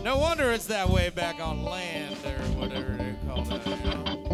No wonder it's that way back on land or whatever they call it. You know?